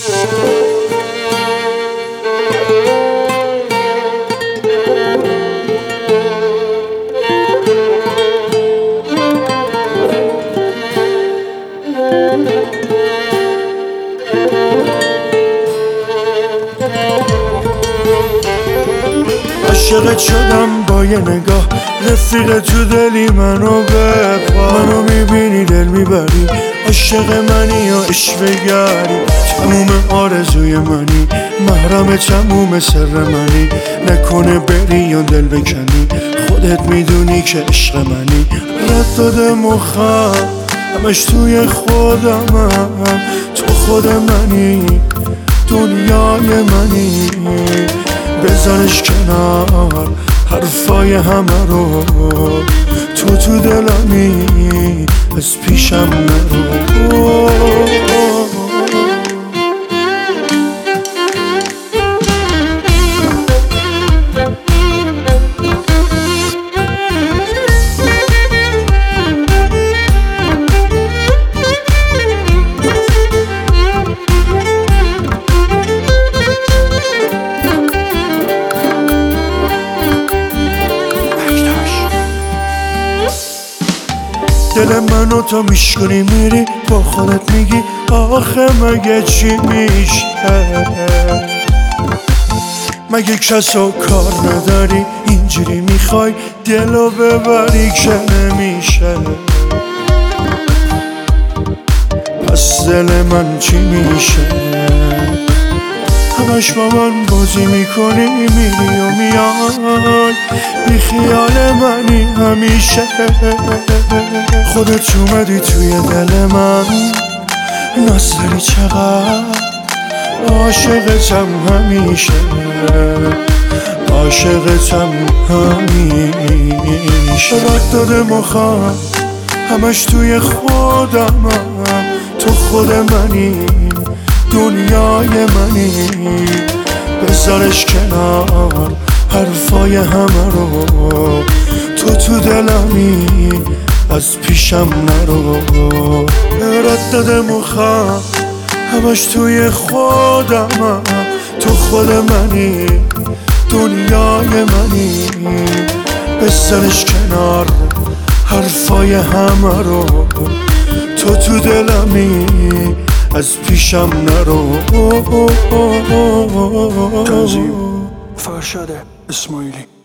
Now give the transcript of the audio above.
عاشقت شدم با یه نگاه، رفیق تو دلی منو بخواه. منو میبینی دل میبری، عاشق منی یا عشقگری. تموم آرزوی منی، محرم تموم سر منی. نکنه بری یا دل بکنی، خودت میدونی که عشق منی. رد داده مخم همش توی خودمم، تو خود منی، دنیای منی. بذارش کنار حرفای همه رو، تو دلمی از پیشم نرو. دل منو تو میشکنی میری، با خودت میگی آخه مگه چی میشه؟ مگه کسو کار نداری؟ اینجوری میخوای دلو ببری که نمیشه. پس دل من چی میشه؟ همش با من بازی میکنی، میری و میای، بی خیال منی همیشه. خودت اومدی توی دل من، ناز داری چقدر، عاشقتم همیشه، عاشقتم همیشه. رد داده مخم همش توی خودمم، تو خود منی، دنیای منی. بذارش کنار حرفای همه رو، تو دلمی از پیشم نرو. رد داده مخم همش توی خودمم، تو خود منی، دنیای منی. بذارش کنار حرفای همه رو، تو دلمی از پیشم نرو. کاظم فرشاد اسماعیلی.